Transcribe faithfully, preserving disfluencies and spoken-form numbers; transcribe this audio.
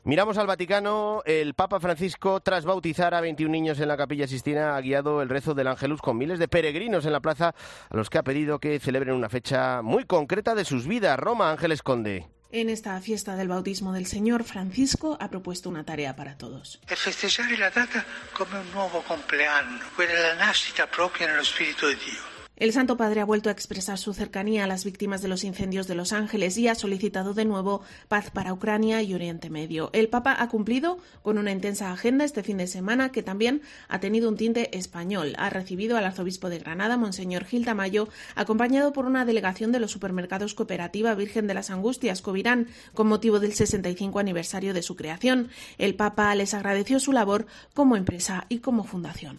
Miramos al Vaticano. El Papa Francisco, tras bautizar a veintiún niños en la Capilla Sixtina, ha guiado el rezo del Ángelus con miles de peregrinos en la plaza, a los que ha pedido que celebren una fecha muy concreta de sus vidas. Roma, Ángeles Conde. En esta fiesta del bautismo del Señor, Francisco ha propuesto una tarea para todos. Es festejar la data como un nuevo compleanno, quella è la nascita propia nello Spirito di Dio. El Santo Padre ha vuelto a expresar su cercanía a las víctimas de los incendios de Los Ángeles y ha solicitado de nuevo paz para Ucrania y Oriente Medio. El Papa ha cumplido con una intensa agenda este fin de semana que también ha tenido un tinte español. Ha recibido al arzobispo de Granada, Monseñor Gil Tamayo, acompañado por una delegación de los supermercados Cooperativa Virgen de las Angustias, Covirán, con motivo del sesenta y cinco aniversario de su creación. El Papa les agradeció su labor como empresa y como fundación.